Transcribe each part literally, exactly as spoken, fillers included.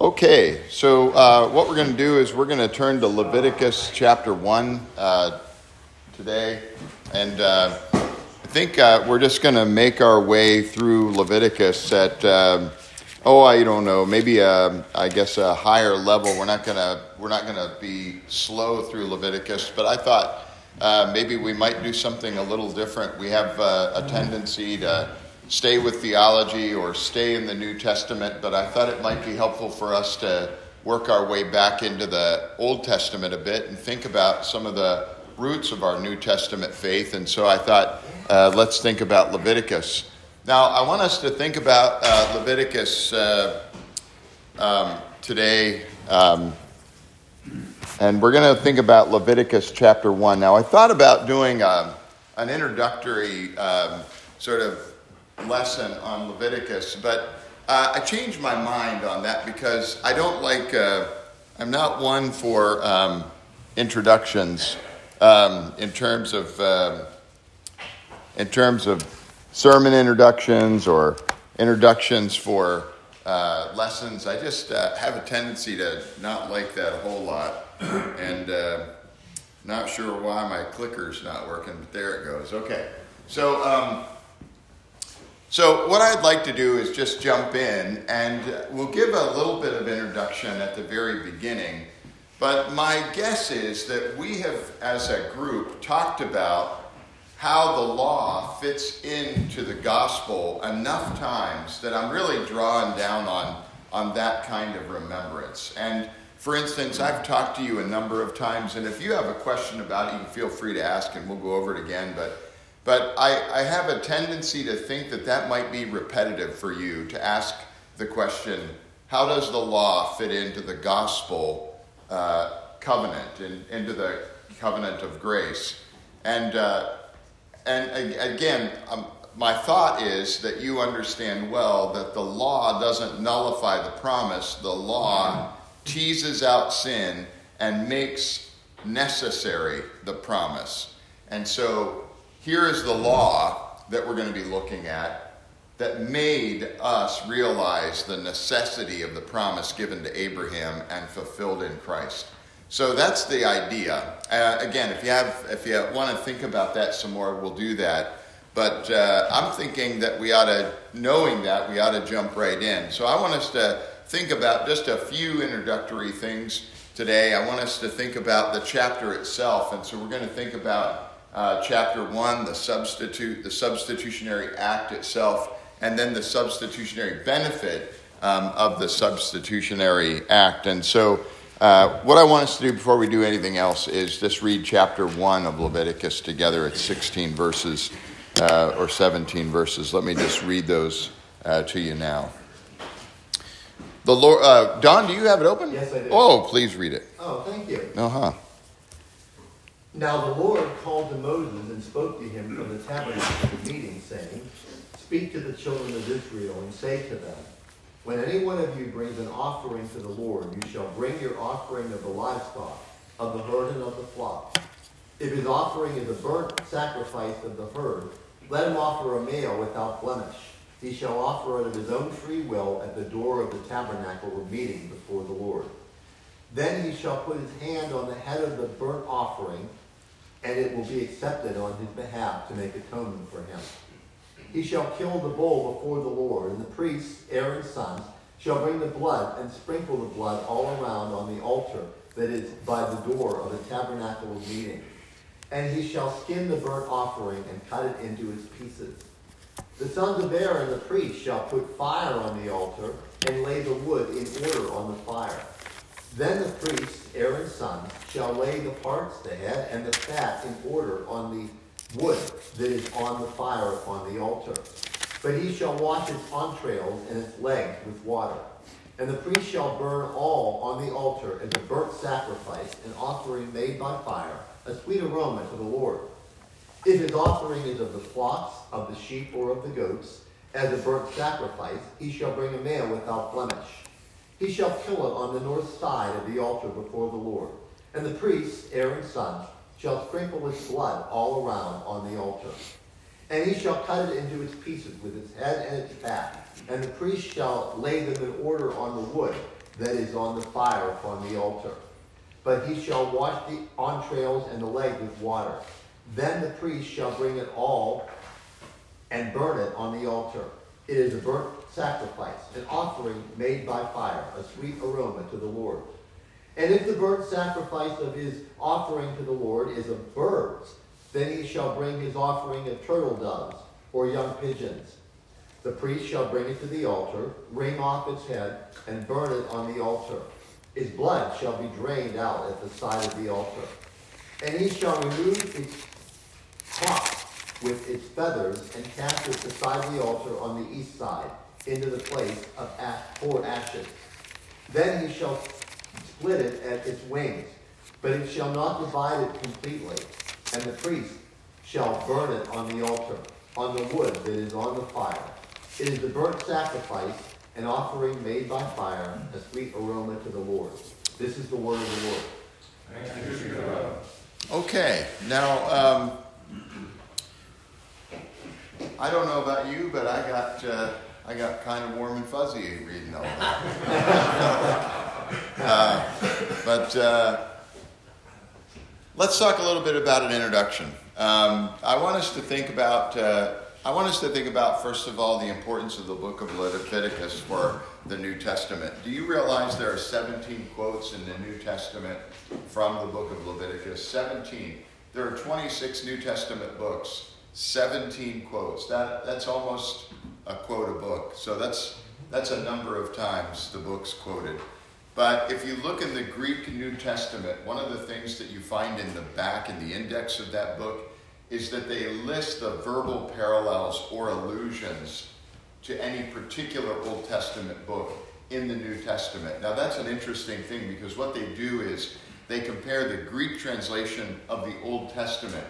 Okay, so uh, what we're going to do is we're going to turn to Leviticus chapter one uh, today, and uh, I think uh, we're just going to make our way through Leviticus at, um, oh, I don't know, maybe a, I guess a higher level. We're not going to we're not going to be slow through Leviticus, but I thought uh, maybe we might do something a little different. We have uh, a tendency to stay with theology or stay in the New Testament, but I thought it might be helpful for us to work our way back into the Old Testament a bit and think about some of the roots of our New Testament faith. And so I thought, uh, let's think about Leviticus. Now, I want us to think about uh, Leviticus uh, um, today, um, and we're going to think about Leviticus chapter one. Now, I thought about doing a, an introductory um, sort of lesson on Leviticus, but uh, I changed my mind on that because I don't like, uh, I'm not one for um, introductions um, in terms of, uh, in terms of sermon introductions or introductions for uh, lessons. I just uh, have a tendency to not like that a whole lot, and uh, not sure why my clicker's not working, but there it goes. Okay, so um, So what I'd like to do is just jump in, and we'll give a little bit of introduction at the very beginning. But my guess is that we have, as a group, talked about how the law fits into the gospel enough times that I'm really drawing down on, on that kind of remembrance. And for instance, I've talked to you a number of times, and if you have a question about it, you can feel free to ask, and we'll go over it again. But But I, I have a tendency to think that that might be repetitive for you, to ask the question, how does the law fit into the gospel uh, covenant, and into the covenant of grace? And uh, and again, um, my thought is that you understand well that the law doesn't nullify the promise. The law teases out sin and makes necessary the promise. And so here is the law that we're going to be looking at that made us realize the necessity of the promise given to Abraham and fulfilled in Christ. So that's the idea. Uh, again, if you have, if you want to think about that some more, we'll do that. But uh, I'm thinking that we ought to, knowing that, we ought to jump right in. So I want us to think about just a few introductory things today. I want us to think about the chapter itself, and so we're going to think about Uh, chapter one, the substitute, the substitutionary act itself, and then the substitutionary benefit um, of the substitutionary act. And so uh, what I want us to do before we do anything else is just read chapter one of Leviticus together. It's sixteen verses uh, or seventeen verses. Let me just read those uh, to you now. The Lord, uh, Don, do you have it open? Yes, I do. Oh, please read it. Oh, thank you. Uh-huh. Now the Lord called to Moses and spoke to him from the tabernacle of the meeting, saying, Speak to the children of Israel and say to them, When any one of you brings an offering to the Lord, you shall bring your offering of the livestock, of the herd and of the flock. If his offering is a burnt sacrifice of the herd, let him offer a male without blemish. He shall offer it of his own free will at the door of the tabernacle of meeting before the Lord. Then he shall put his hand on the head of the burnt offering, and it will be accepted on his behalf to make atonement for him. He shall kill the bull before the Lord, and the priests, Aaron's sons, shall bring the blood and sprinkle the blood all around on the altar that is by the door of the tabernacle of meeting. And he shall skin the burnt offering and cut it into its pieces. The sons of Aaron, the priest, shall put fire on the altar and lay the wood in order on the fire. Then the priests, Aaron's sons, shall lay the parts, the head, and the fat in order on the wood that is on the fire upon the altar. But he shall wash its entrails and its legs with water. And the priest shall burn all on the altar as a burnt sacrifice, an offering made by fire, a sweet aroma to the Lord. If his offering is of the flocks, of the sheep, or of the goats, as a burnt sacrifice, he shall bring a male without blemish. He shall kill it on the north side of the altar before the Lord. And the priests, Aaron's sons, shall sprinkle its blood all around on the altar. And he shall cut it into its pieces with its head and its fat. And the priest shall lay them in order on the wood that is on the fire upon the altar. But he shall wash the entrails and the leg with water. Then the priest shall bring it all and burn it on the altar. It is a burnt sacrifice, an offering made by fire, a sweet aroma to the Lord. And if the burnt sacrifice of his offering to the Lord is of birds, then he shall bring his offering of turtle doves or young pigeons. The priest shall bring it to the altar, wring off its head, and burn it on the altar. Its blood shall be drained out at the side of the altar. And he shall remove its top with its feathers and cast it beside the altar on the east side into the place of ash, for ashes. Then he shall split it at its wings, but it shall not divide it completely. And the priest shall burn it on the altar, on the wood that is on the fire. It is the burnt sacrifice, an offering made by fire, a sweet aroma to the Lord. This is the word of the Lord. Thank you, God. Okay, now, um, I don't know about you, but I got uh, I got kind of warm and fuzzy reading all that. uh, but uh, let's talk a little bit about an introduction. Um, I want us to think about uh, I want us to think about first of all the importance of the book of Leviticus for the New Testament. Do you realize there are seventeen quotes in the New Testament from the book of Leviticus? seventeen. There are twenty-six New Testament books. seventeen quotes. That that's almost a quote a book. So that's that's a number of times the book's quoted. But if you look in the Greek New Testament, one of the things that you find in the back in the index of that book is that they list the verbal parallels or allusions to any particular Old Testament book in the New Testament. Now that's an interesting thing because what they do is they compare the Greek translation of the Old Testament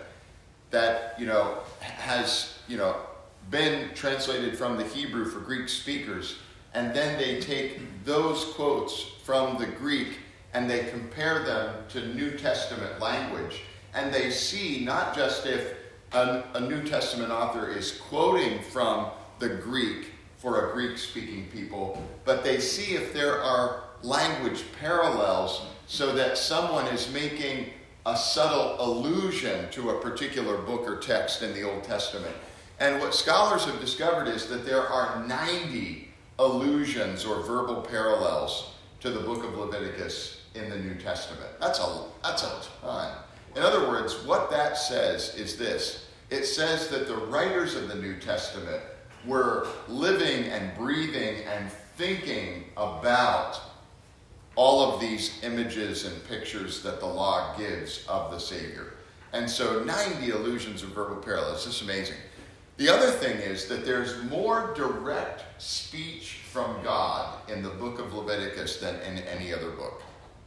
that, you know, has, you know, been translated from the Hebrew for Greek speakers, and then they take those quotes from the Greek and they compare them to New Testament language. And they see not just if a, a New Testament author is quoting from the Greek for a Greek-speaking people, but they see if there are language parallels so that someone is making a subtle allusion to a particular book or text in the Old Testament. And what scholars have discovered is that there are ninety allusions or verbal parallels to the book of Leviticus in the New Testament. That's a, that's a ton. In other words, what that says is this. It says that the writers of the New Testament were living and breathing and thinking about all of these images and pictures that the law gives of the Savior. And so ninety allusions of verbal parallels. This is amazing. The other thing is that there's more direct speech from God in the book of Leviticus than in any other book.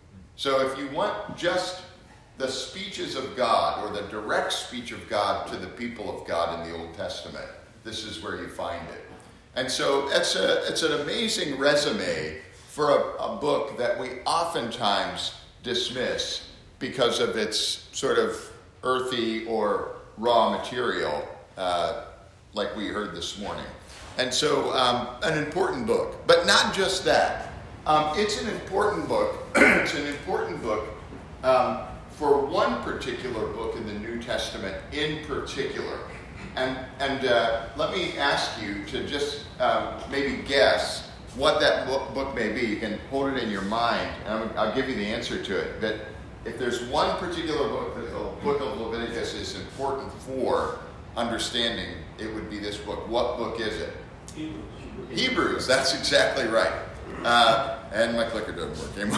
So if you want just the speeches of God or the direct speech of God to the people of God in the Old Testament, this is where you find it. And so it's a it's an amazing resume for a, a book that we oftentimes dismiss because of its sort of earthy or raw material, uh, like we heard this morning. And so um, an important book. But not just that. Um, it's an important book. It's an important book um, for one particular book in the New Testament in particular. And, and uh, let me ask you to just um, maybe guess what that book, book may be. You can hold it in your mind, and I'm, I'll give you the answer to it. But if there's one particular book that the book of Leviticus is important for understanding, it would be this book. What book is it? Hebrews. Hebrews, that's exactly right. Uh, and my clicker doesn't work anymore.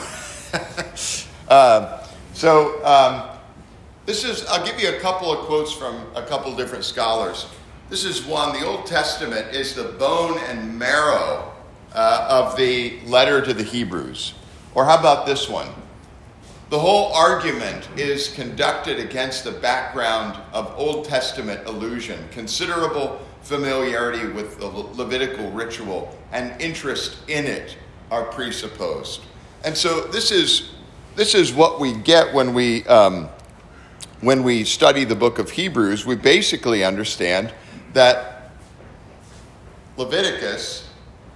uh, so um, this is, I'll give you a couple of quotes from a couple different scholars. This is one. The Old Testament is the bone and marrow uh, of the letter to the Hebrews. Or how about this one? The whole argument is conducted against the background of Old Testament allusion, considerable familiarity with the Levitical ritual, and interest in it are presupposed. And so this is this is what we get when we um, when we study the book of Hebrews. We basically understand that Leviticus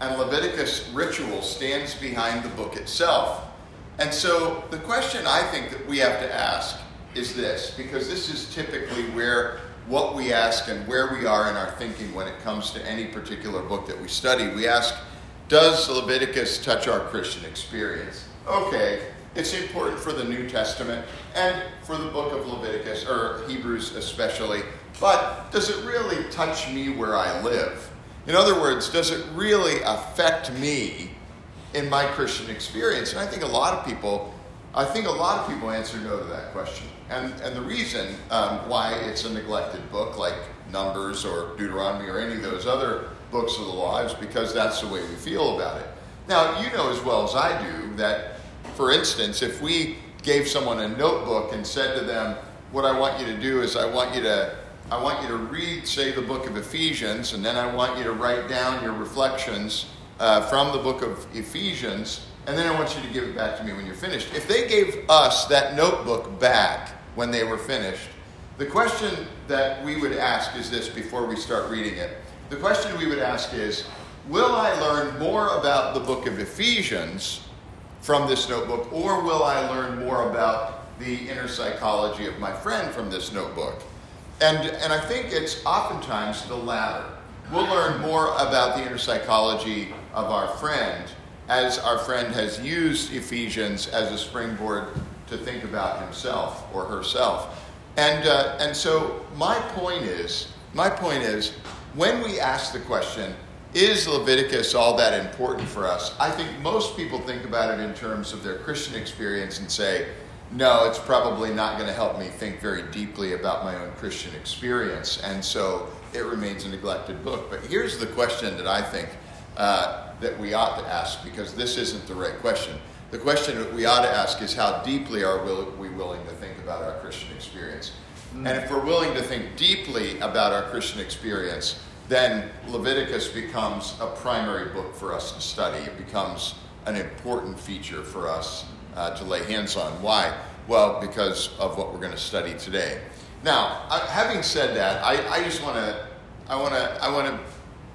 and Leviticus ritual stands behind the book itself. And so the question I think that we have to ask is this, because this is typically where what we ask and where we are in our thinking when it comes to any particular book that we study. We ask, does Leviticus touch our Christian experience? Okay, it's important for the New Testament and for the book of Leviticus, or Hebrews especially, but does it really touch me where I live? In other words, does it really affect me in my Christian experience? And I think a lot of people, I think a lot of people answer no to that question. And and the reason um, why it's a neglected book like Numbers or Deuteronomy or any of those other books of the law is because that's the way we feel about it. Now, you know as well as I do that, for instance, if we gave someone a notebook and said to them, what I want you to do is I want you to I want you to read, say, the book of Ephesians, and then I want you to write down your reflections uh, from the book of Ephesians, and then I want you to give it back to me when you're finished. If they gave us that notebook back when they were finished, the question that we would ask is this before we start reading it. The question we would ask is, will I learn more about the book of Ephesians from this notebook, or will I learn more about the inner psychology of my friend from this notebook? And, and I think it's oftentimes the latter. We'll learn more about the inner psychology of our friend as our friend has used Ephesians as a springboard to think about himself or herself. And uh, and so my point is, my point is, when we ask the question, is Leviticus all that important for us? I think most people think about it in terms of their Christian experience and say, no, it's probably not going to help me think very deeply about my own Christian experience, and so it remains a neglected book. But here's the question that I think uh, that we ought to ask, because this isn't the right question. The question that we ought to ask is, how deeply are we willing to think about our Christian experience? Mm. And if we're willing to think deeply about our Christian experience, then Leviticus becomes a primary book for us to study. It becomes an important feature for us uh, to lay hands on. Why? Well, because of what we're going to study today. Now, I, having said that, I, I just want to, I want to, I want to,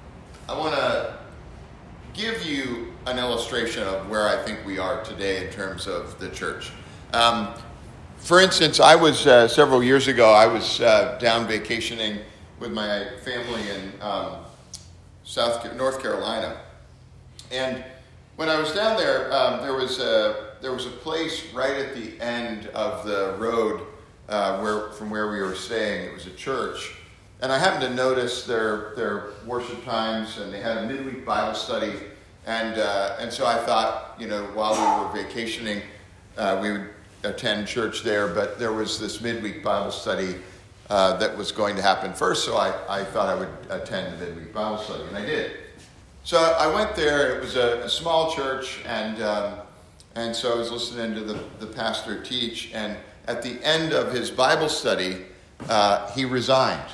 I want to give you an illustration of where I think we are today in terms of the church. Um, for instance, I was uh, several years ago. I was uh, down vacationing with my family in um, South North Carolina, and when I was down there, um, there was a there was a place right at the end of the road uh, where from where we were staying. It was a church, and I happened to notice their their worship times, and they had a midweek Bible study, and uh, and so I thought, you know, while we were vacationing, uh, we would attend church there. But there was this midweek Bible study Uh, that was going to happen first, so I, I thought I would attend the midweek Bible study, and I did. So I went there. It was a, a small church, and um, and so I was listening to the, the pastor teach, and at the end of his Bible study, uh, he resigned.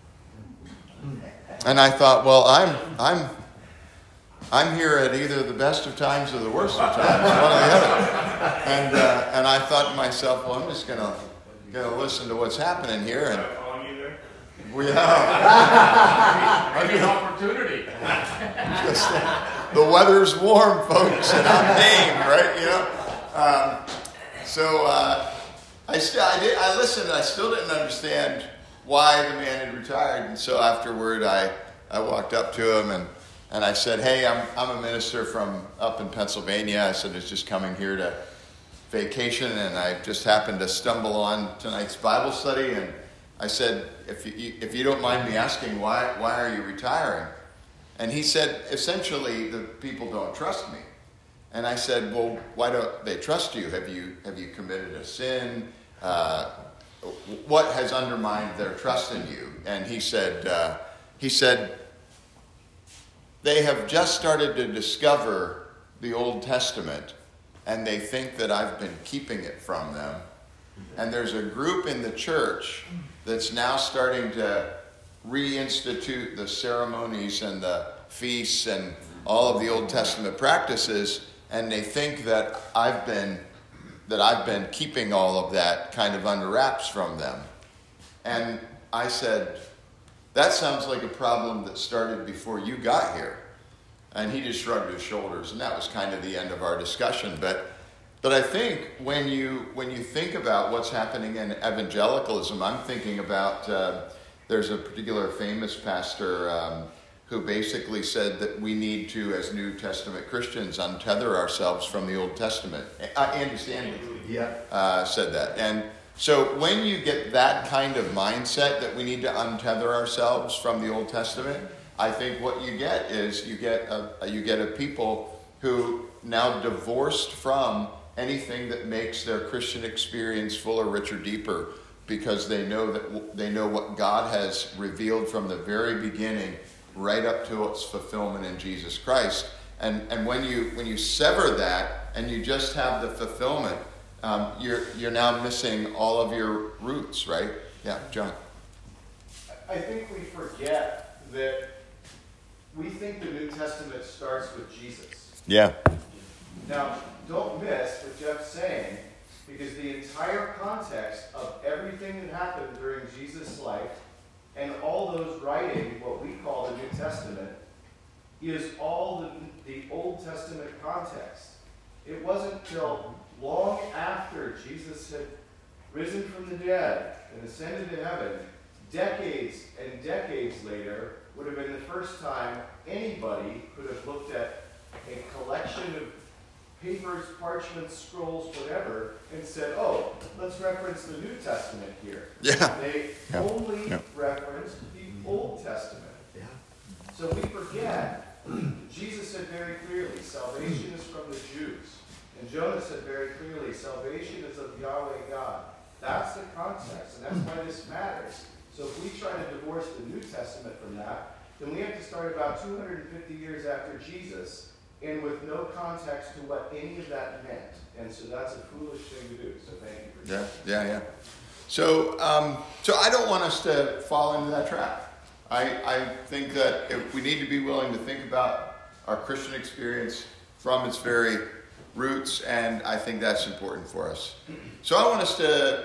And I thought, well, I'm I'm I'm here at either the best of times or the worst of times, one or the other. And uh, and I thought to myself, well, I'm just going to Going to listen to what's happening here, and we have maybe an opportunity. Just, the weather's warm, folks, and I'm named, right? You know. Um, so uh, I still, I did, I listened. And I still didn't understand why the man had retired, and so afterward, I, I walked up to him and and I said, "Hey, I'm I'm a minister from up in Pennsylvania." I said, "I was just coming here to vacation, and I just happened to stumble on tonight's Bible study, and I said, if you, if you don't mind me asking, why why are you retiring?" And he said, essentially, the people don't trust me. And I said, well, why don't they trust you? Have you have you committed a sin? Uh, what has undermined their trust in you? And he said, uh, he said, they have just started to discover the Old Testament, and they think that I've been keeping it from them. And there's a group in the church that's now starting to reinstitute the ceremonies and the feasts and all of the Old Testament practices, and they think that I've been that I've been keeping all of that kind of under wraps from them. And I said, that sounds like a problem that started before you got here. And he just shrugged his shoulders, and that was kind of the end of our discussion. But but I think when you when you think about what's happening in evangelicalism, I'm thinking about uh, there's a particular famous pastor um, who basically said that we need to, as New Testament Christians, untether ourselves from the Old Testament. Uh, Andy Stanley Yeah. uh, said that. And so when you get that kind of mindset that we need to untether ourselves from the Old Testament, I think what you get is you get a, you get a people who now divorced from anything that makes their Christian experience fuller, richer, deeper, because they know that they know what God has revealed from the very beginning, right up to its fulfillment in Jesus Christ. And and when you when you sever that and you just have the fulfillment, um, you're you're now missing all of your roots, right? Yeah, John. I think we forget that we think the New Testament starts with Jesus. Yeah. Now, don't miss what Jeff's saying, because the entire context of everything that happened during Jesus' life and all those writing, what we call the New Testament, is all the, the Old Testament context. It wasn't till long after Jesus had risen from the dead and ascended to heaven, decades and decades later, would have been the first time anybody could have looked at a collection of papers, parchments, scrolls, whatever, and said, oh, let's reference the New Testament here. Yeah. They Yeah. only Yeah. referenced the Old Testament. Yeah. So we forget, Jesus said very clearly, salvation is from the Jews. And Jonah said very clearly, salvation is of Yahweh God. That's the context, and that's why this matters. So if we try to divorce the New Testament from that, then we have to start about two hundred fifty years after Jesus, and with no context to what any of that meant. And so that's a foolish thing to do. So thank you for Yeah, that. yeah, yeah. So, um, so I don't want us to fall into that trap. I, I think that if we need to be willing to think about our Christian experience from its very roots, and I think that's important for us. So I want us to,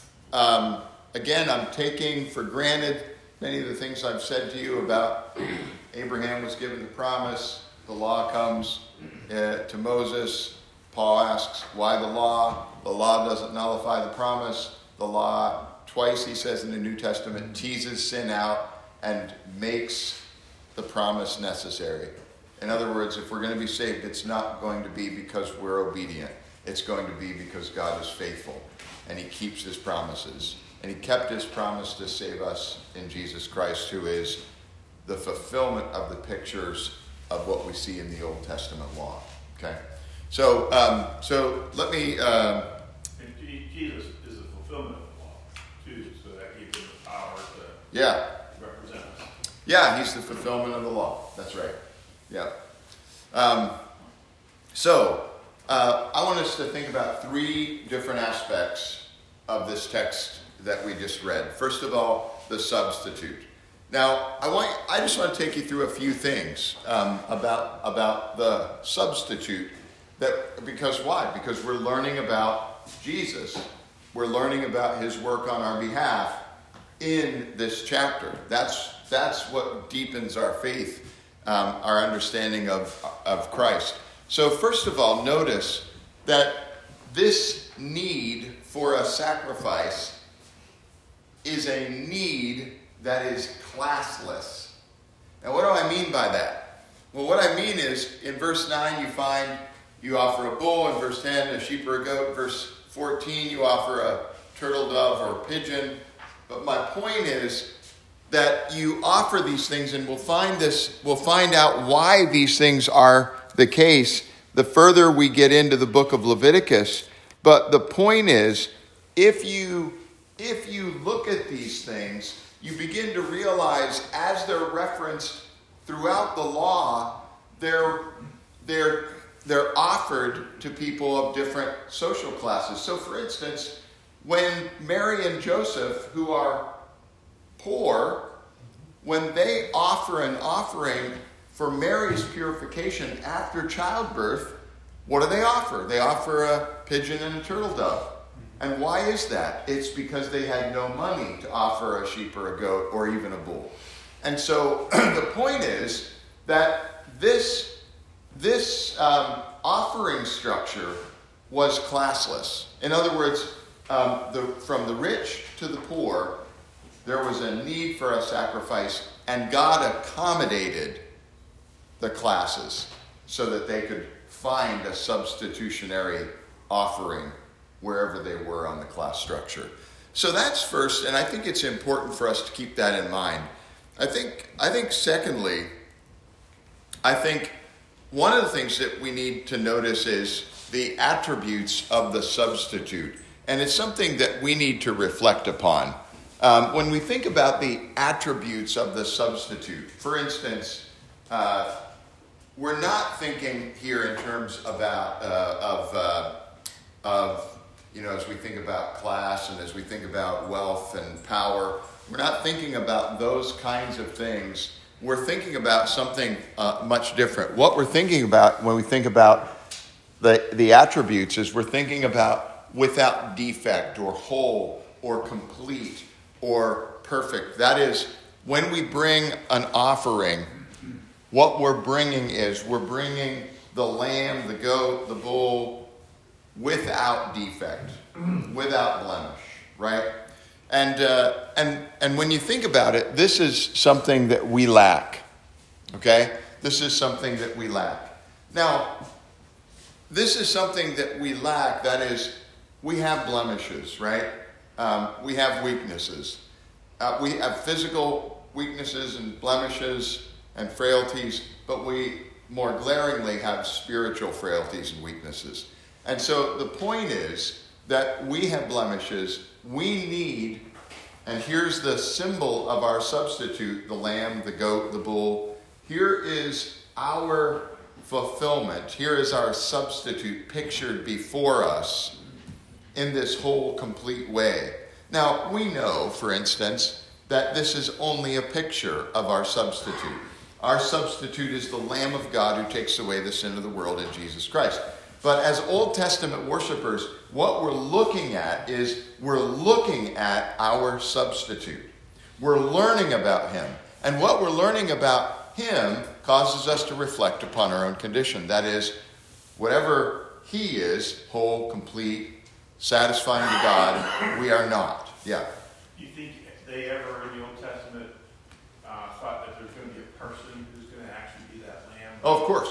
um, again, I'm taking for granted many of the things I've said to you about Abraham was given the promise, the law comes uh, to Moses. Paul asks, why the law? The law doesn't nullify the promise. The law, twice he says in the New Testament, teases sin out and makes the promise necessary. In other words, if we're going to be saved, it's not going to be because we're obedient. It's going to be because God is faithful and he keeps his promises. And he kept his promise to save us in Jesus Christ, who is the fulfillment of the pictures of what we see in the Old Testament law. Okay? So, um, so let me... Um, And Jesus is the fulfillment of the law, too, so that gives him the power to yeah. represent us. Yeah, he's the fulfillment of the law. That's right. Yeah. Um, so, uh, I want us to think about three different aspects of this text that we just read. First of all, the substitute. Now, I want I just want to take you through a few things um, about about the substitute. That because why? Because we're learning about Jesus. We're learning about his work on our behalf in this chapter. That's that's what deepens our faith, um, our understanding of of Christ. So first of all, notice that this need for a sacrifice is a need that is classless. Now, what do I mean by that? Well, what I mean is, in verse nine, you find you offer a bull. In verse ten, a sheep or a goat. Verse fourteen, you offer a turtle dove or a pigeon. But my point is that you offer these things, and we'll find this. We'll find out why these things are the case the further we get into the book of Leviticus. But the point is, if you if you look at these things, you begin to realize, as they're referenced throughout the law, they're they're they're offered to people of different social classes. So, for instance, when Mary and Joseph, who are poor, when they offer an offering for Mary's purification after childbirth, what do they offer? They offer a pigeon and a turtle dove. And why is that? It's because they had no money to offer a sheep or a goat or even a bull. And so the point is that this this um, offering structure was classless. In other words, um, the, from the rich to the poor, there was a need for a sacrifice, and God accommodated the classes so that they could find a substitutionary offering wherever they were on the class structure. So that's first, and I think it's important for us to keep that in mind. I think, I think secondly, I think one of the things that we need to notice is the attributes of the substitute. And it's something that we need to reflect upon. Um, when we think about the attributes of the substitute, for instance, uh, we're not thinking here in terms about uh, of uh, of you know, as we think about class and as we think about wealth and power, we're not thinking about those kinds of things. We're thinking about something uh, much different. What we're thinking about when we think about the the attributes is we're thinking about without defect or whole or complete or perfect. That is, when we bring an offering, what we're bringing is we're bringing the lamb, the goat, the bull without defect, without blemish, right? And uh, and and when you think about it, this is something that we lack, okay? This is something that we lack. Now, this is something that we lack, that is, we have blemishes, right? Um, we have weaknesses. Uh, we have physical weaknesses and blemishes and frailties, but we more glaringly have spiritual frailties and weaknesses. And so the point is that we have blemishes. We need, and here's the symbol of our substitute, the lamb, the goat, the bull. Here is our fulfillment. Here is our substitute pictured before us in this whole complete way. Now, we know, for instance, that this is only a picture of our substitute. Our substitute is the Lamb of God who takes away the sin of the world in Jesus Christ. But as Old Testament worshipers, what we're looking at is we're looking at our substitute. We're learning about him. And what we're learning about him causes us to reflect upon our own condition. That is, whatever he is, whole, complete, satisfying to God, we are not. Yeah. Do you think they ever in the Old Testament uh, thought that there's going to be a person who's going to actually be that lamb? Oh, of course.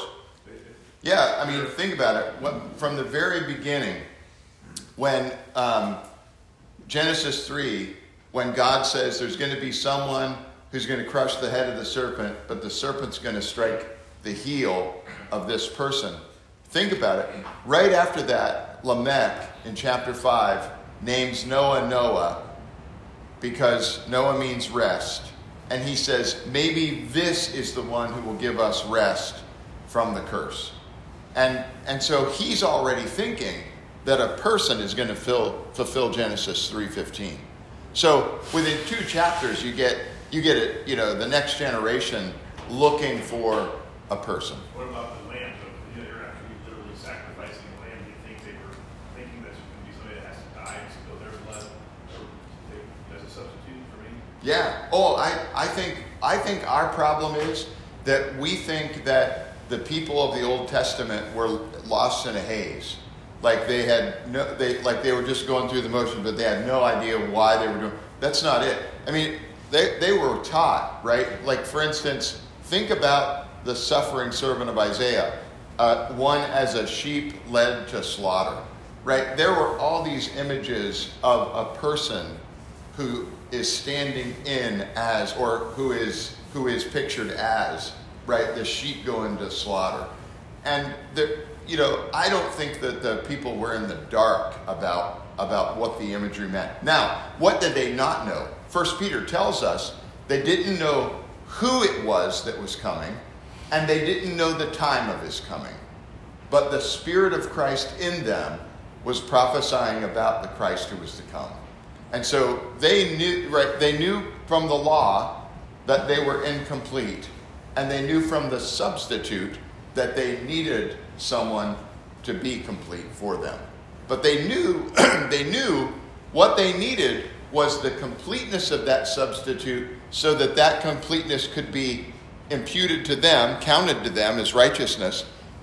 Yeah, I mean, think about it. From the very beginning, when um, Genesis three, when God says there's going to be someone who's going to crush the head of the serpent, but the serpent's going to strike the heel of this person. Think about it. Right after that, Lamech in chapter five names Noah Noah because Noah means rest. And he says, maybe this is the one who will give us rest from the curse. And and so he's already thinking that a person is going to fill, fulfill Genesis three fifteen. So within two chapters, you get you get it. You know, the next generation looking for a person. What about the lamb? So they're actually literally sacrificing a lamb. Do you think they were thinking that there's going to be somebody that has to die to spill their blood as a substitute for me? Yeah. Oh, I I think I think our problem is that we think that the people of the Old Testament were lost in a haze. Like they had no, they like they were just going through the motion, but they had no idea why they were doing. That's not it. I mean, they they were taught, right? Like for instance, think about the suffering servant of Isaiah, uh, one as a sheep led to slaughter, right? There were all these images of a person who is standing in as, or who is who is pictured as, right, the sheep going to slaughter. And, the, you know, I don't think that the people were in the dark about, about what the imagery meant. Now, what did they not know? First Peter tells us they didn't know who it was that was coming, and they didn't know the time of his coming. But the Spirit of Christ in them was prophesying about the Christ who was to come. And so they knew, right, they knew from the law that they were incomplete. And they knew from the substitute that they needed someone to be complete for them. But they knew they knew what they needed was the completeness of that substitute so that that completeness could be imputed to them, counted to them as righteousness.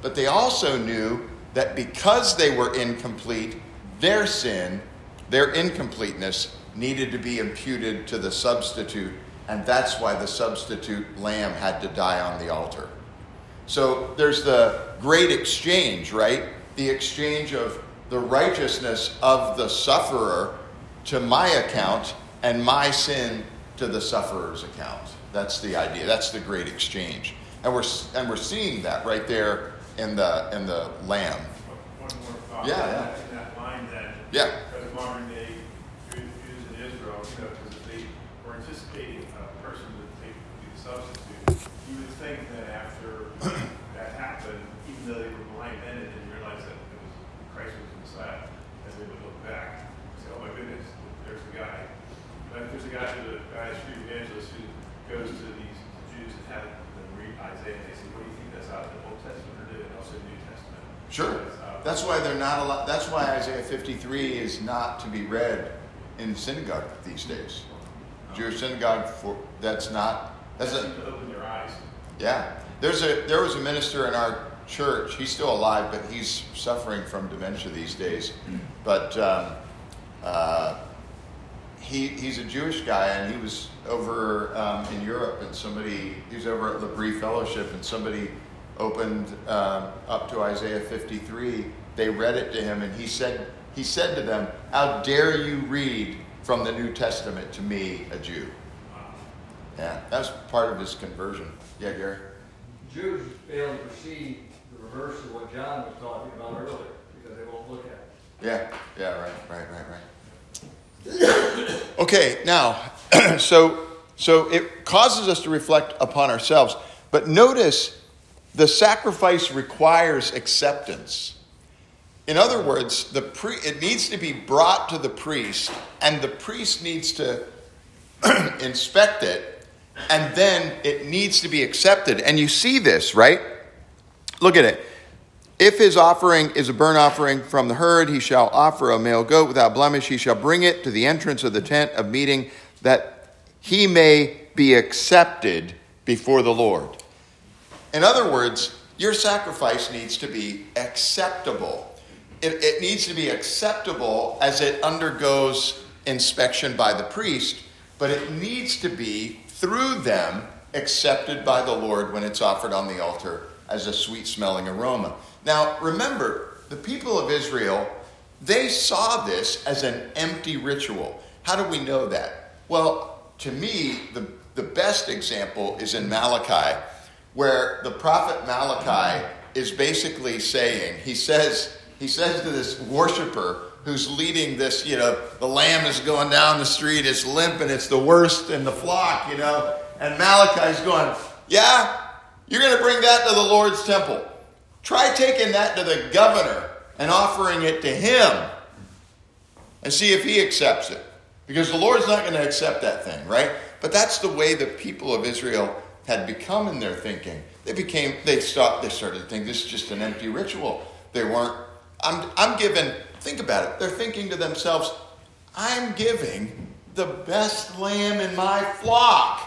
but they also knew that because they were incomplete, their sin, their incompleteness, needed to be imputed to the substitute, and that's why the substitute lamb had to die on the altar. So there's the great exchange, right? The exchange of the righteousness of the sufferer to my account and my sin to the sufferer's account. That's the idea. That's the great exchange. And we're and we're seeing that right there in the in the lamb. One more thought. Yeah, yeah. In that line then. Yeah. Because modern day Jews in Israel, you know, because if they were anticipating a person to take to be the substitute, you would think that after that happened, even though they were blind-minded and didn't realize that it was Christ was the Messiah, as they would look back and say, "Oh my goodness, there's the guy." But there's a guy, the guy, a street evangelist, who goes to these Jews and have them read Isaiah, and they say, "What do you think that's out of the Old Testament or and also New Testament?" Sure. That's why they're not allowed. That's why Isaiah fifty-three is not to be read in synagogue these days. Jewish synagogue for that's not. That's to a, open their eyes. yeah. There's a there was a minister in our church. He's still alive, but he's suffering from dementia these days. But um, uh, he he's a Jewish guy, and he was over um, in Europe, and somebody he was over at L'Abri Fellowship, and somebody opened um, up to Isaiah fifty-three. They read it to him, and he said he said to them, "How dare you read from the New Testament to me, a Jew?" Yeah, that's part of his conversion. Yeah, Gary. Jews fail to see the reverse of what John was talking about earlier because they won't look at it. Yeah, yeah, right, right, right, right. Okay, now, so so it causes us to reflect upon ourselves. But notice, the sacrifice requires acceptance. In other words, the pre- it needs to be brought to the priest, and the priest needs to inspect it, and then it needs to be accepted. And you see this, right? Look at it. If his offering is a burnt offering from the herd, he shall offer a male goat without blemish. He shall bring it to the entrance of the tent of meeting, that he may be accepted before the Lord. In other words, your sacrifice needs to be acceptable. It, it needs to be acceptable as it undergoes inspection by the priest, but it needs to be, through them, accepted by the Lord when it's offered on the altar as a sweet-smelling aroma. Now, remember, the people of Israel, they saw this as an empty ritual. How do we know that? Well, to me, the, the best example is in Malachi, where the prophet Malachi is basically saying, he says, he says to this worshiper who's leading this, you know, the lamb is going down the street, it's limp, and it's the worst in the flock, you know, and Malachi's going, yeah, you're going to bring that to the Lord's temple. Try taking that to the governor and offering it to him and see if he accepts it. Because the Lord's not going to accept that thing, right? But that's the way the people of Israel had become in their thinking. They became, they stopped, they started to think this is just an empty ritual. They weren't, I'm, I'm giving, think about it. They're thinking to themselves, I'm giving the best lamb in my flock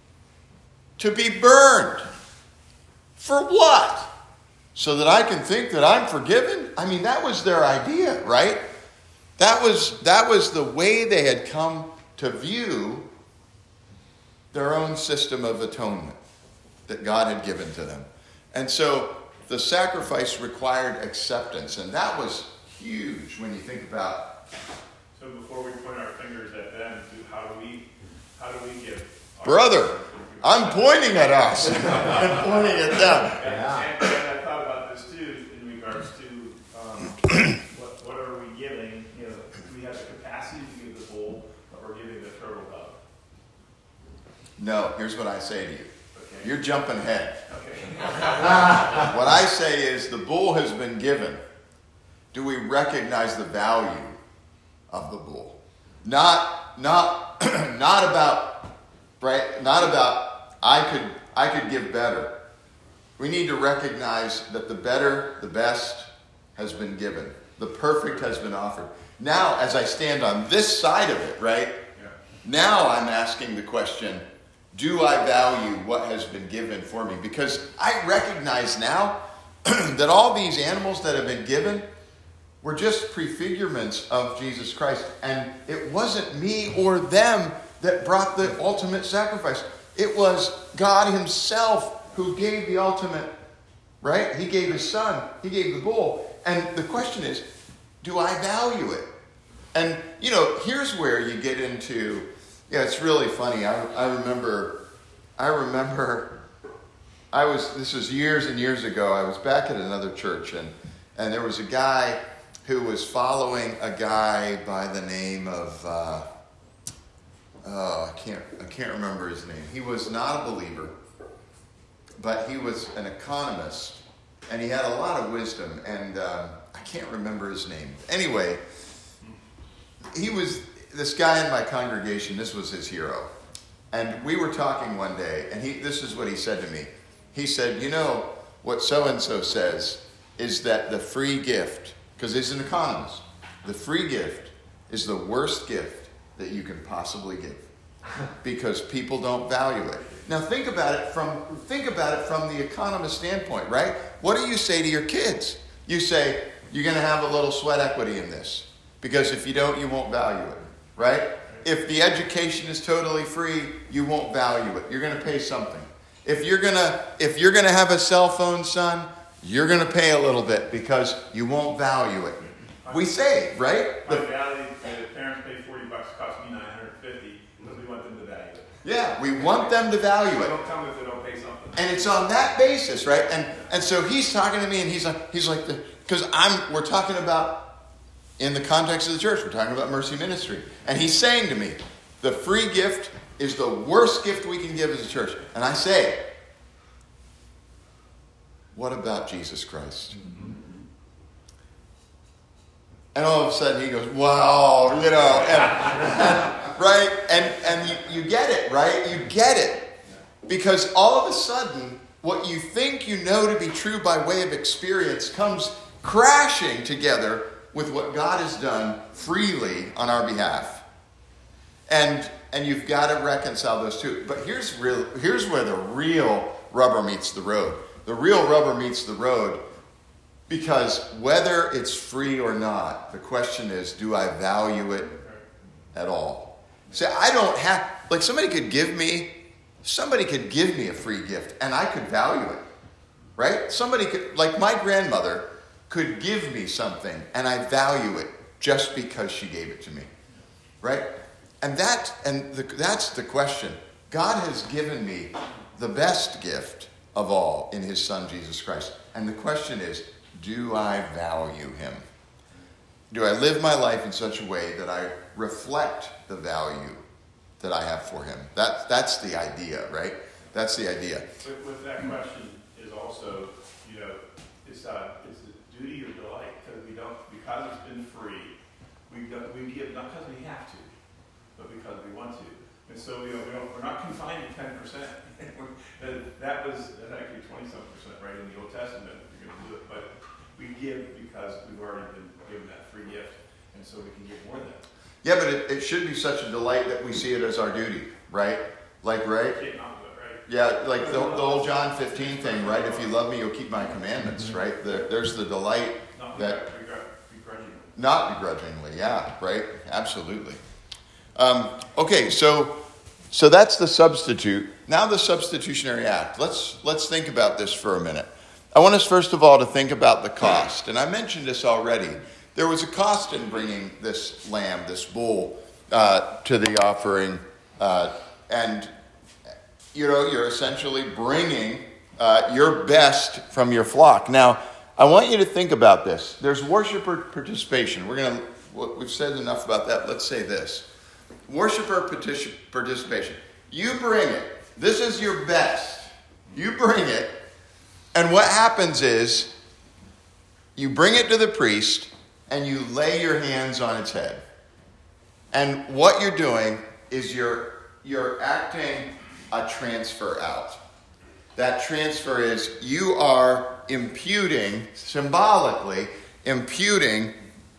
to be burned. For what? So that I can think that I'm forgiven? I mean, that was their idea, right? That was, that was the way they had come to view their own system of atonement that God had given to them. And so the sacrifice required acceptance, and that was huge when you think about. So before we point our fingers at them, how do we, how do we give? Brother, I'm pointing at us. I'm pointing at them. Yeah. And, and I thought about this too in regards to um, what, what are we giving? You know, we have the capacity to give the bull, but we're giving the turtle dove. No, here's what I say to you. Okay. You're jumping ahead. Okay. What I say is the bull has been given. Do we recognize the value of the bull? Not, not, not about, right? Not about I could, I could give better. We need to recognize that the better, the best has been given. The perfect has been offered. Now, as I stand on this side of it, right? Yeah. Now I'm asking the question, do I value what has been given for me? Because I recognize now that all these animals that have been given were just prefigurements of Jesus Christ. And it wasn't me or them that brought the ultimate sacrifice. It was God himself who gave the ultimate, right? He gave his son. He gave the bull. And the question is, do I value it? And, you know, here's where you get into, yeah, it's really funny. I, I remember, I remember, I was, this was years and years ago. I was back at another church, and, and there was a guy who was following a guy by the name of, uh, oh, I can't, I can't remember his name. He was not a believer, but he was an economist, and he had a lot of wisdom, and uh, I can't remember his name. Anyway, he was, this guy in my congregation, this was his hero. And we were talking one day, and he, this is what he said to me. He said, you know, what so-and-so says is that the free gift, because he's an economist, the free gift is the worst gift that you can possibly give, because people don't value it. Now think about it from think about it from the economist standpoint, right? What do you say to your kids? You say, you're going to have a little sweat equity in this, because if you don't, you won't value it, right? If the education is totally free, you won't value it. You're going to pay something. If you're going to if you're going to have a cell phone, son, you're going to pay a little bit because you won't value it. We say, right? My reality is that if parents pay forty bucks, it costs me nine hundred fifty because we want them to value it. Yeah, we want them to value it. Don't tell me if they don't pay something. And it's on that basis, right? And and so he's talking to me, and he's like, he's like, because I'm we're talking about in the context of the church, we're talking about Mercy Ministry, and he's saying to me, the free gift is the worst gift we can give as a church. And I say, what about Jesus Christ? Mm-hmm. And all of a sudden he goes, wow, you know, and, and, right? And and you, you get it, right? You get it. Because all of a sudden, what you think you know to be true by way of experience comes crashing together with what God has done freely on our behalf. And and you've got to reconcile those two. But here's real here's where the real rubber meets the road. The real rubber meets the road, because whether it's free or not, the question is, do I value it at all? See, I don't have, like somebody could give me, somebody could give me a free gift and I could value it, right? Somebody could, like my grandmother could give me something and I value it just because she gave it to me, right? And that, and the, that's the question. God has given me the best gift of all in his son, Jesus Christ. And the question is, do I value him? Do I live my life in such a way that I reflect the value that I have for him? That, that's the idea, right? That's the idea. With, with that question is also, you know, it's uh, it's a duty or delight, because we don't, because it's been free, we don't, we give not because we have to, but because we want to. And so you know, we don't, we're not confined to ten percent. That was that's actually twenty-some percent, right, in the Old Testament, if you're going to do it. But we give because we've already been given that free gift, and so we can give more than that. Yeah, but it, it should be such a delight that we see it as our duty, right? Like, right? Can't not do it, right? Yeah, like the, the old John fifteen thing, right? If you love me, you'll keep my commandments, right? There, there's the delight Not that... begrudgingly. Not begrudgingly, yeah, right? Absolutely. Um, okay, so so that's the substitute. Now the substitutionary act. Let's let's think about this for a minute. I want us first of all to think about the cost. And I mentioned this already. There was a cost in bringing this lamb, this bull, uh, to the offering. Uh, and, you know, you're essentially bringing uh, your best from your flock. Now, I want you to think about this. There's worshiper participation. We're going to, we've said enough about that. Let's say this. Worshiper participation. You bring it. This is your best. You bring it. And what happens is you bring it to the priest and you lay your hands on its head. And what you're doing is you're you're acting a transfer out. That transfer is you are imputing, symbolically imputing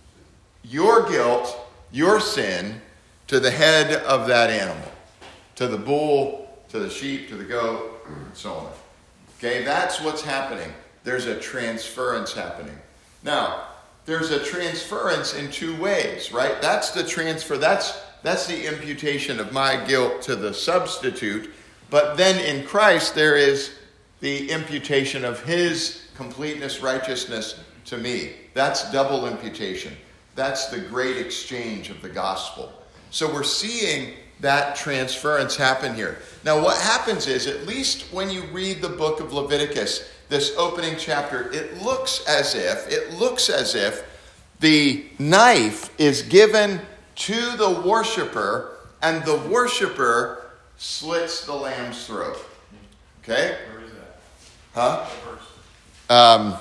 your guilt, your sin to the head of that animal, to the bull, to the sheep, to the goat, and so on. Okay, that's what's happening. There's a transference happening. Now, there's a transference in two ways, right? That's the transfer. That's that's the imputation of my guilt to the substitute. But then in Christ, there is the imputation of his completeness, righteousness to me. That's double imputation. That's the great exchange of the gospel. So we're seeing that transference happen here. Now what happens is, at least when you read the book of Leviticus, this opening chapter, it looks as if, it looks as if the knife is given to the worshiper, and the worshiper slits the lamb's throat. Okay? Where is that? Huh? Verse. Um,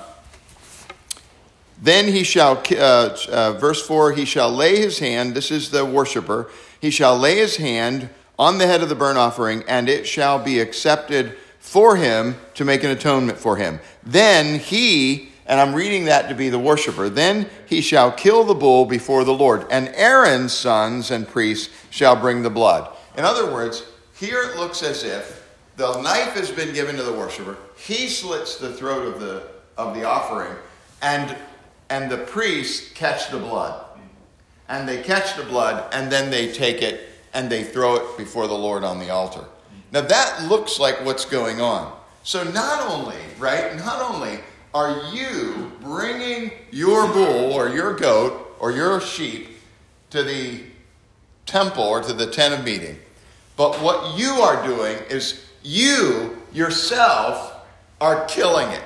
then he shall, uh, uh, verse four, he shall lay his hand, this is the worshiper, he shall lay his hand on the head of the burnt offering, and it shall be accepted for him to make an atonement for him. Then he, and I'm reading that to be the worshiper, then he shall kill the bull before the Lord, and Aaron's sons and priests shall bring the blood. In other words, here it looks as if the knife has been given to the worshiper, he slits the throat of the of the offering, and and the priests catch the blood. And they catch the blood, and then they take it and they throw it before the Lord on the altar. Now that looks like what's going on. So not only, right, not only are you bringing your bull or your goat or your sheep to the temple or to the tent of meeting, but what you are doing is you yourself are killing it.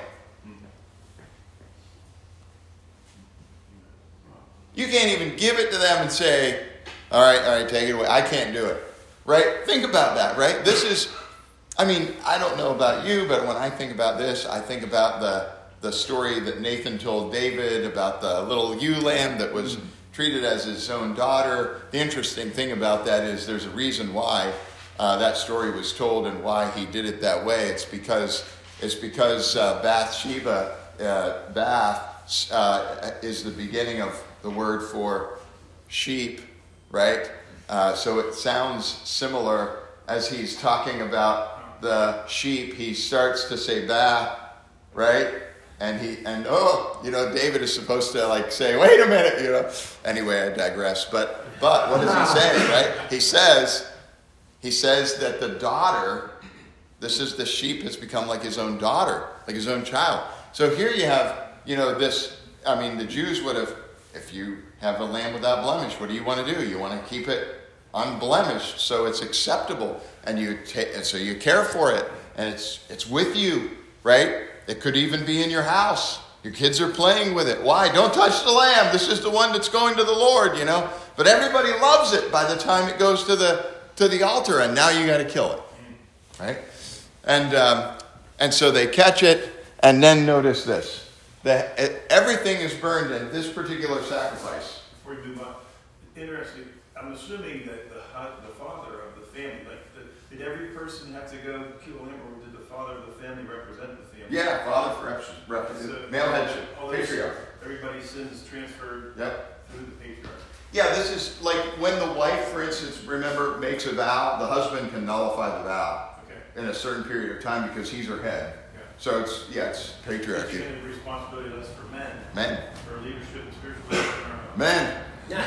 You can't even give it to them and say, all right, all right, take it away. I can't do it. Right? Think about that, right? This is, I mean, I don't know about you, but when I think about this, I think about the, the story that Nathan told David about the little ewe lamb that was treated as his own daughter. The interesting thing about that is there's a reason why uh, that story was told and why he did it that way. It's because, it's because uh, Bathsheba, uh, Bath, uh, is the beginning of the word for sheep, right? Uh, so it sounds similar as he's talking about the sheep. He starts to say bah, right? And he and oh, you know, David is supposed to like say, wait a minute, you know. Anyway, I digress. But but what does he say, right? He says he says that the daughter, this is the sheep has become like his own daughter, like his own child. So here you have, you know, this. I mean, the Jews would have. If you have a lamb without blemish, what do you want to do? You want to keep it unblemished so it's acceptable, and you take, and so you care for it, and it's it's with you, right? It could even be in your house. Your kids are playing with it. Why? Don't touch the lamb. This is the one that's going to the Lord, you know. But everybody loves it by the time it goes to the to the altar, and now you got to kill it, right? And um, and so they catch it, and then notice this. That everything is burned in this particular sacrifice. Before you move on, interesting. I'm assuming that the the father of the family, like, the, did every person have to go kill him, or did the father of the family represent the family? Yeah, father for represent So, male headship, all those- patriarch. Everybody's sins transferred Yep. through the patriarch. Yeah, this is like when the wife, for instance, remember, makes a vow, the husband can nullify the vow Okay. in a certain period of time because he's her head. So it's, yeah, it's patriarchy. And the responsibility that's for men. Men. For leadership and spiritual leadership. Men.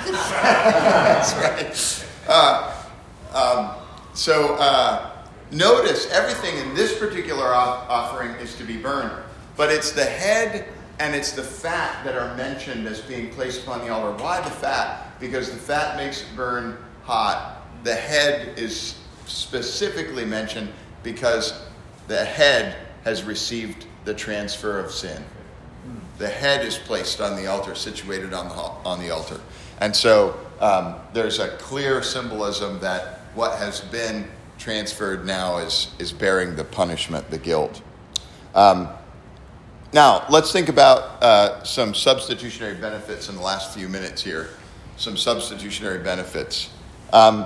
That's right. Uh, um, so uh, notice everything in this particular off- offering is to be burned. But it's the head and it's the fat that are mentioned as being placed upon the altar. Why the fat? Because the fat makes it burn hot. The head is specifically mentioned because the head has received the transfer of sin. The head is placed on the altar, situated on the on the altar. And so um, there's a clear symbolism that what has been transferred now is, is bearing the punishment, the guilt. Um, now, let's think about uh, some substitutionary benefits in the last few minutes here. Some substitutionary benefits. Um,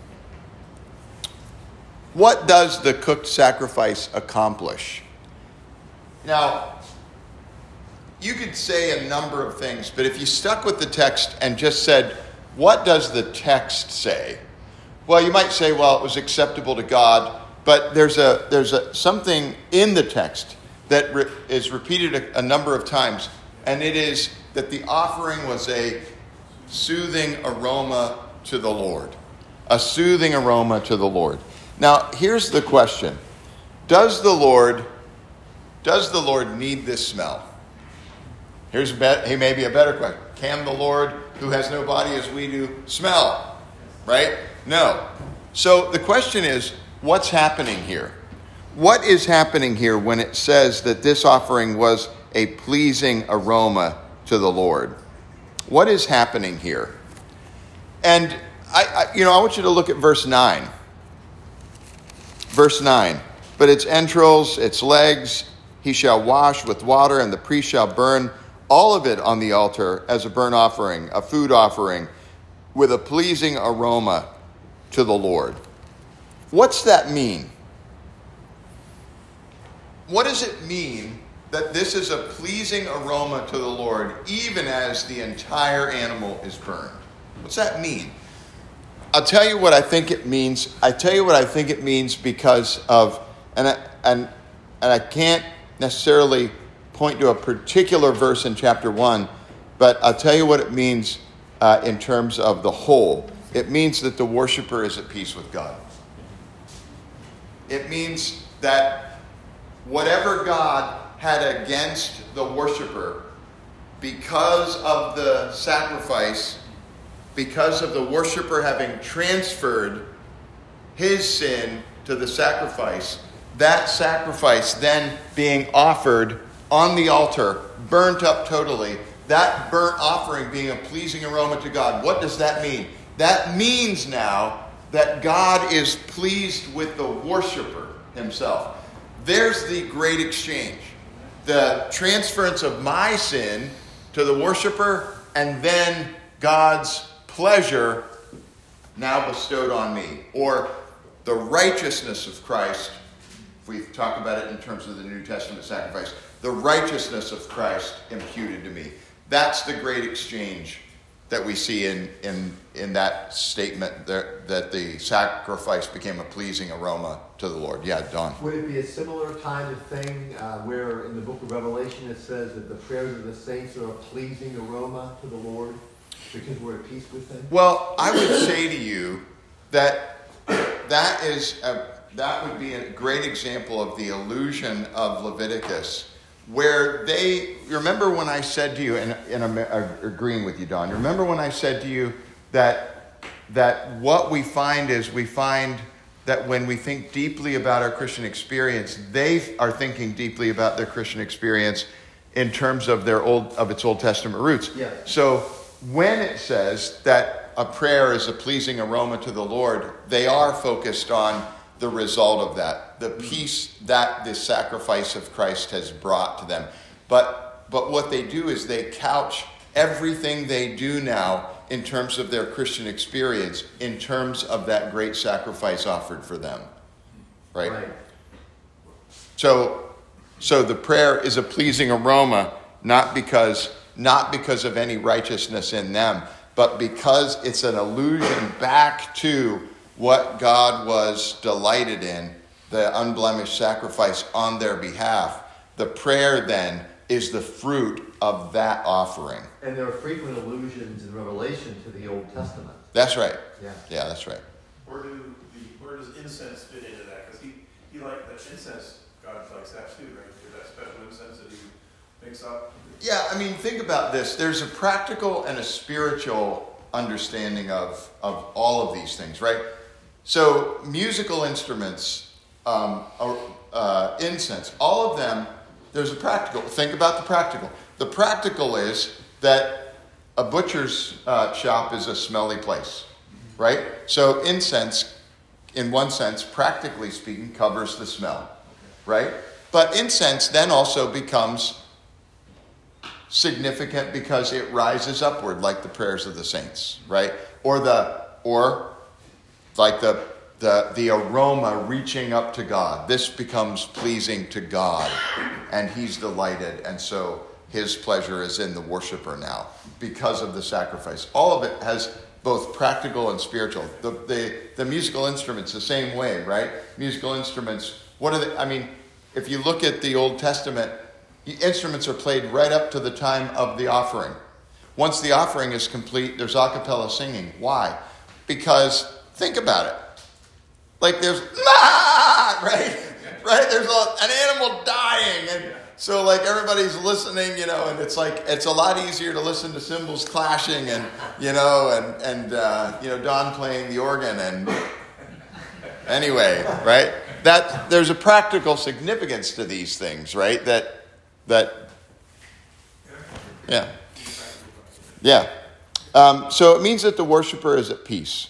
what does the cooked sacrifice accomplish? Now, you could say a number of things, but if you stuck with the text and just said, what does the text say? Well, you might say, well, it was acceptable to God, but there's a there's a something in the text that re- is repeated a, a number of times, and it is that the offering was a soothing aroma to the Lord. A soothing aroma to the Lord. Now, here's the question. Does the Lord, does the Lord need this smell? Here's a bet, hey, maybe a better question. Can the Lord, who has no body as we do, smell? Right? No. So the question is, what's happening here? What is happening here when it says that this offering was a pleasing aroma to the Lord? What is happening here? And I, I you know, I want you to look at verse nine. Verse nine. But its entrails, its legs, he shall wash with water, and the priest shall burn all of it on the altar as a burnt offering, a food offering, with a pleasing aroma to the Lord. What's that mean? What does it mean that this is a pleasing aroma to the Lord, even as the entire animal is burned? What's that mean? I'll tell you what I think it means. I tell you what I think it means because of, and I, and and I can't necessarily point to a particular verse in chapter one, but I'll tell you what it means uh, in terms of the whole. It means that the worshiper is at peace with God. It means that whatever God had against the worshiper, because of the sacrifice, because of the worshiper having transferred his sin to the sacrifice, that sacrifice then being offered on the altar, burnt up totally, that burnt offering being a pleasing aroma to God. What does that mean? That means now that God is pleased with the worshiper himself. There's the great exchange. The transference of my sin to the worshiper, and then God's pleasure now bestowed on me. Or the righteousness of Christ, if we talk about it in terms of the New Testament sacrifice, the righteousness of Christ imputed to me. That's the great exchange that we see in, in, in that statement, that, that the sacrifice became a pleasing aroma to the Lord. Yeah, Don. Would it be a similar kind of thing uh, where in the book of Revelation it says that the prayers of the saints are a pleasing aroma to the Lord because we're at peace with him? Well, I would say to you that that is a, that would be a great example of the illusion of Leviticus, where they, remember when I said to you, and, and I'm agreeing with you, Don, remember when I said to you that that what we find is we find that when we think deeply about our Christian experience, they are thinking deeply about their Christian experience in terms of their old of its Old Testament roots. Yes. So when it says that a prayer is a pleasing aroma to the Lord, they are focused on the result of that, the peace that the sacrifice of Christ has brought to them. But but what they do is they couch everything they do now in terms of their Christian experience, in terms of that great sacrifice offered for them. Right? Right. So so the prayer is a pleasing aroma, not because not because of any righteousness in them, but because it's an allusion back to what God was delighted in, the unblemished sacrifice on their behalf. The prayer then is the fruit of that offering. And there are frequent allusions in Revelation to the Old Testament. That's right. Yeah. Yeah, that's right. Where do the where does incense fit into that? Because he he liked that incense. God likes that too, right? There's that special incense that he makes up. Yeah, I mean, think about this. There's a practical and a spiritual understanding of, of all of these things, right? So musical instruments, um, uh, incense, all of them, there's a practical. Think about the practical. The practical is that a butcher's uh, shop is a smelly place, right? So incense, in one sense, practically speaking, covers the smell, right? But incense then also becomes significant because it rises upward like the prayers of the saints, right? Or the or like the the the aroma reaching up to God. This becomes pleasing to God, and he's delighted, and so his pleasure is in the worshiper now because of the sacrifice. All of it has both practical and spiritual. The the, the musical instruments the same way, right? Musical instruments, what are they? I mean, if you look at the Old Testament, the instruments are played right up to the time of the offering. Once the offering is complete, there's a cappella singing. Why? Because, think about it. Like there's, ah, right? Right? There's a, an animal dying. And so like everybody's listening, you know, and it's like, it's a lot easier to listen to cymbals clashing and, you know, and, and uh, you know, Don playing the organ. And anyway, right? That there's a practical significance to these things, right? That, that, yeah. Yeah. Um, so it means that the worshiper is at peace.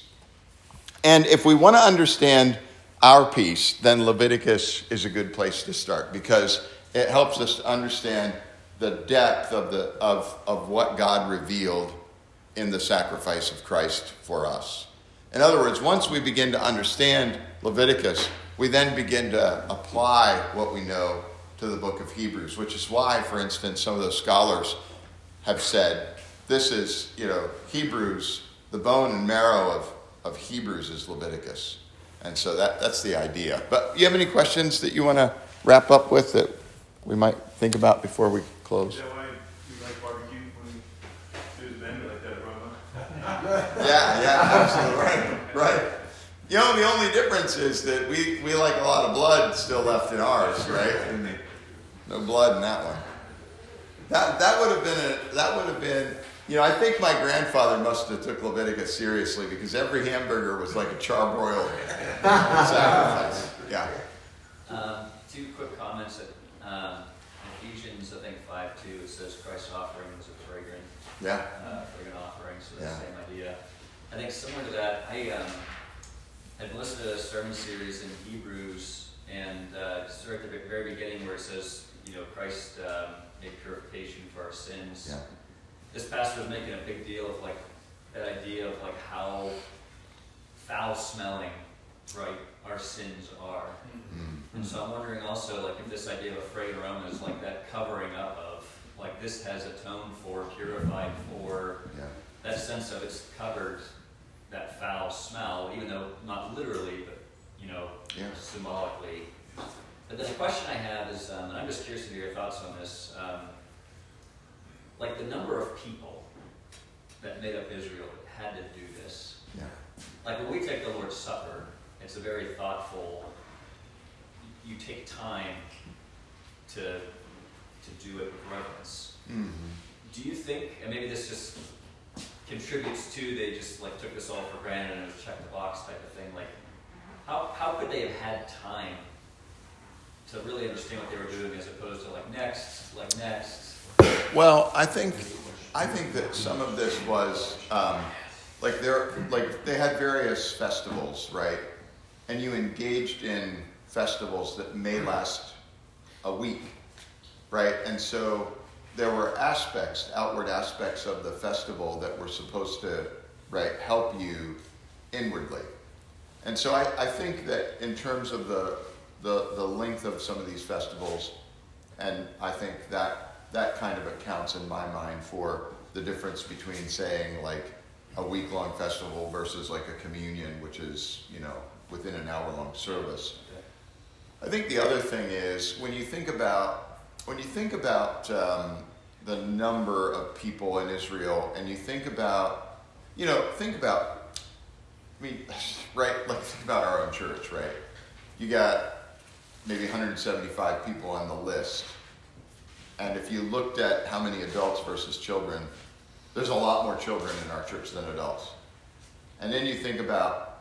And if we want to understand our peace, then Leviticus is a good place to start because it helps us to understand the depth of the of, of what God revealed in the sacrifice of Christ for us. In other words, once we begin to understand Leviticus, we then begin to apply what we know to the book of Hebrews, which is why, for instance, some of those scholars have said, this is, you know, Hebrews, the bone and marrow of, of Hebrews is Leviticus. And so that that's the idea. But you have any questions that you want to wrap up with that we might think about before we close? Is that why you like barbecue when there's been like that aroma? Yeah, yeah, absolutely. Right, right. You know, the only difference is that we, we like a lot of blood still left in ours, right? And no blood in that one. That that would have been a, that would have been, you know, I think my grandfather must have took Leviticus seriously because every hamburger was like a charbroiled sacrifice. Yeah. Um, two quick comments. That, um, Ephesians, I think five two, it says Christ's offering was a fragrant, Yeah. uh, fragrant offering. So that's Yeah. the same idea. I think similar to that, I um, had listened to a sermon series in Hebrews, and uh, start at the very beginning where it says, you know, Christ um, made purification for our sins. Yeah. This pastor was making a big deal of like that idea of like how foul smelling, right, our sins are. Mm-hmm. And so I'm wondering also like if this idea of a fragrant aroma is like that covering up of like this has atoned for, purified for, Yeah. that sense of it's covered that foul smell, even though not literally, but you know, Yeah. symbolically. But then the question I have is, um, and I'm just curious to hear your thoughts on this, um, like the number of people that made up Israel that had to do this. Yeah. Like when we take the Lord's Supper, it's a very thoughtful, you take time to to do it with reverence. Mm-hmm. Do you think, and maybe this just contributes to, they just like took this all for granted and it was check the box type of thing, like how how could they have had time to really understand what they were doing as opposed to like next, like next? Well, I think I think that some of this was um, like there, like they had various festivals, right? And you engaged in festivals that may last a week, right? And so there were aspects, outward aspects of the festival that were supposed to, right, help you inwardly. And so I, I think that in terms of the, the the length of some of these festivals, and I think that that kind of accounts in my mind for the difference between saying like a week-long festival versus like a communion, which is, you know, within an hour-long service. I think the other thing is when you think about when you think about um, the number of people in Israel, and you think about, you know, think about, I mean, right, like think about our own church, right? You got maybe one hundred seventy-five people on the list. And if you looked at how many adults versus children, there's a lot more children in our church than adults. And then you think about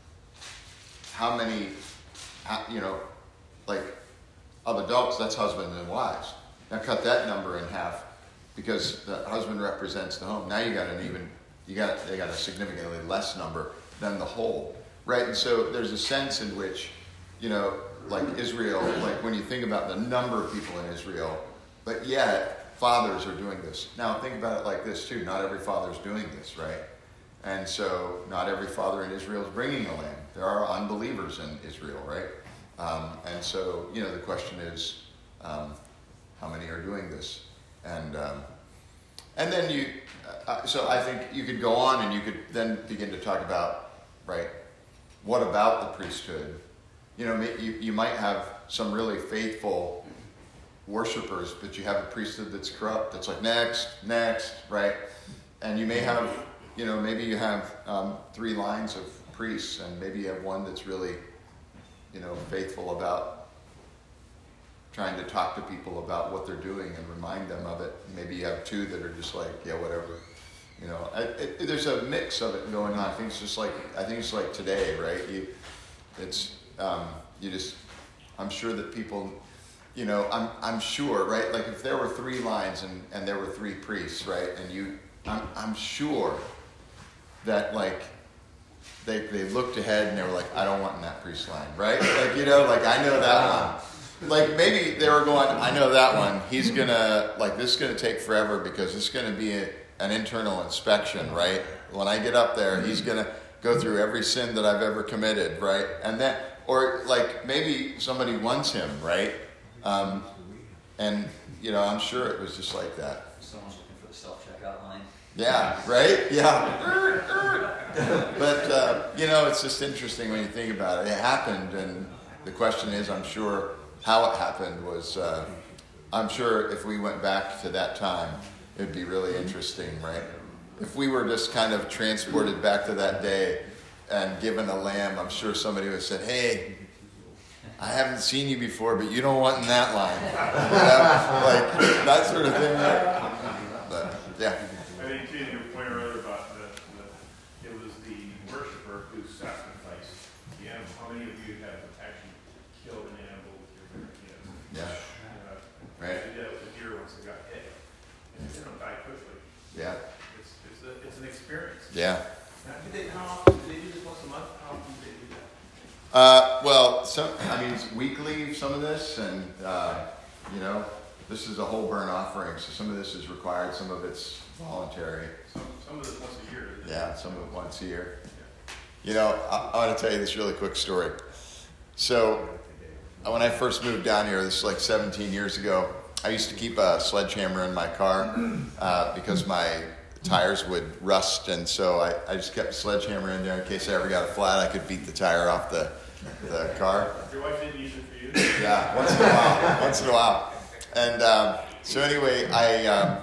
how many, you know, like of adults, that's husbands and wives. Now cut that number in half because the husband represents the home. Now you got an even, you got they got a significantly less number than the whole, right? And so there's a sense in which, you know, like Israel, like when you think about the number of people in Israel, but yet fathers are doing this. Now think about it like this too. Not every father is doing this, right? And so not every father in Israel is bringing a lamb. There are unbelievers in Israel, right? Um, and so, you know, the question is, um, how many are doing this? And um, and then you, uh, so I think you could go on and you could then begin to talk about, right, what about the priesthood you know, you, you might have some really faithful worshipers, but you have a priesthood that's corrupt, that's like, next, next, right? And you may have, you know, maybe you have um, three lines of priests, and maybe you have one that's really, you know, faithful about trying to talk to people about what they're doing and remind them of it. Maybe you have two that are just like, yeah, whatever. You know, I, it, there's a mix of it going on. I think it's just like, I think it's like today, right? You, it's, um, you just, I'm sure that people, you know, I'm, I'm sure, right? Like if there were three lines and, and there were three priests, right? And you, I'm, I'm sure that like, they, they looked ahead and they were like, I don't want in that priest line, right? Like, you know, like I know that one. Like maybe they were going, I know that one. He's gonna, like this is gonna take forever because it's gonna be a, an internal inspection, right? When I get up there, he's gonna go through every sin that I've ever committed, right? And then, or like maybe somebody wants him, right? Um, and you know, I'm sure it was just like that. Someone's looking for the self-checkout line. Yeah, right? Yeah. But, uh, you know, it's just interesting when you think about it. It happened, and the question is, I'm sure, how it happened was, uh, I'm sure if we went back to that time, it'd be really interesting, right? If we were just kind of transported back to that day and given a lamb, I'm sure somebody would have said, hey, I haven't seen you before, but you don't want in that line. You know? Like, that sort of thing. Right? But, yeah. I think to your point earlier about the, the, it was the worshiper who sacrificed the animal. How many of you have actually killed an animal with your bare hands? Yeah. Uh, Right. I did that with a deer once. It got hit, and they don't die quickly. Yeah. It's it's, a, it's an experience. Yeah. Now, do they, how often do they do this once a month? How often do they do that? Uh, well, some, I mean, it's weekly, some of this, and, uh, you know, this is a whole burnt offering, so some of this is required, some of it's voluntary. Some, some of this once a year. isn't it? Yeah, some of it once a year. You know, I, I want to tell you this really quick story. So, when I first moved down here, this is like seventeen years ago, I used to keep a sledgehammer in my car uh, because my tires would rust, and so I, I just kept a sledgehammer in there in case I ever got a flat, I could beat the tire off the, the car. Your wife didn't use it for you? Yeah, once in a while, once in a while. And um, so anyway, I, um,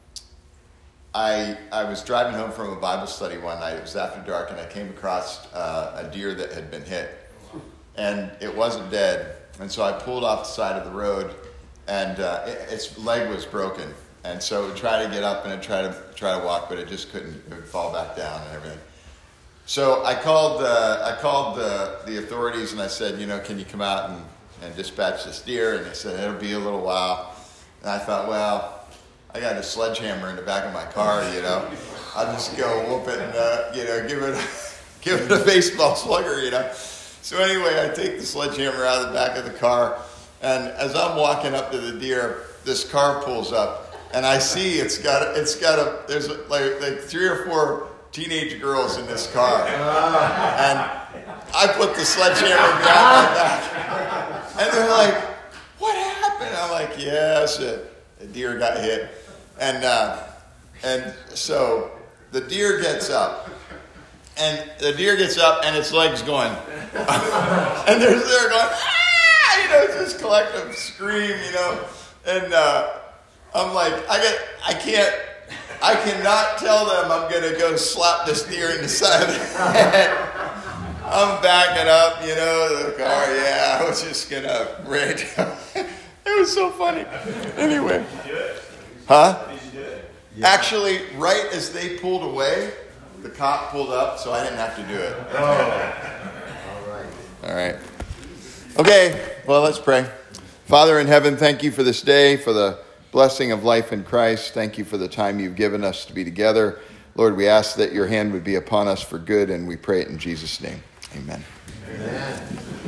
I I was driving home from a Bible study one night. It was after dark, and I came across uh, a deer that had been hit, and it wasn't dead. And so I pulled off the side of the road, and uh, it, its leg was broken. And so it would try to get up and it try to try to walk, but it just couldn't. It would fall back down and everything. So I called uh, I called the, the authorities and I said, you know, can you come out and, and dispatch this deer? And they said it'll be a little while. And I thought, well, I got a sledgehammer in the back of my car, you know. I'll just go whoop it and uh, you know give it give it a baseball slugger, you know. So anyway, I take the sledgehammer out of the back of the car, and as I'm walking up to the deer, this car pulls up. And I see it's got it's got a there's like, like three or four teenage girls in this car, and I put the sledgehammer behind my back, and they're like, "What happened?" I'm like, "Yes, a, a deer got hit," and uh, and so the deer gets up, and the deer gets up, and its legs going, and they're they're going, ah, you know, it's this collective scream, you know, and. Uh, I'm like, I get, I can't, I cannot tell them I'm going to go slap this deer in the side of the head. I'm backing up, you know, the car. Yeah, I was just going to rage. It was so funny. Anyway. Did you do it? Huh? Did you do it? Yeah. Actually, right as they pulled away, the cop pulled up, so I didn't have to do it. Oh. All right. All right. Okay, well, let's pray. Father in heaven, thank you for this day, for the blessing of life in Christ. Thank you for the time you've given us to be together. Lord, we ask that your hand would be upon us for good, and we pray it in Jesus' name. Amen. Amen.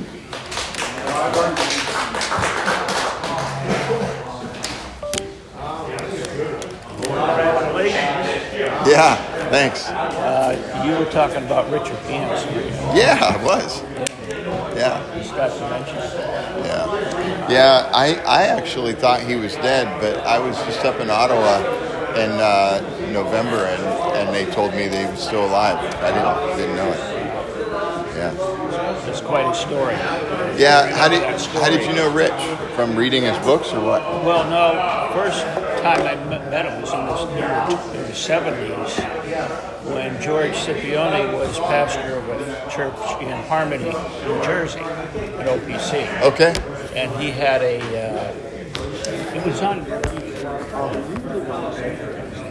Yeah, thanks. Uh, you were talking about Richard Gants. Yeah, I was. Yeah. Scott Dimensions. Yeah, yeah. I, I actually thought he was dead, but I was just up in Ottawa in uh, November, and, and they told me that he was still alive. I didn't didn't know it. Yeah. It's quite a story. Yeah. How did That story. how did you know Rich? From reading his books or what? Well, no. First time I met met him was in the, in the seventies when George Scipione was pastor of a church in Harmony, New Jersey, at O P C. Okay. And he had a. Uh, it was on.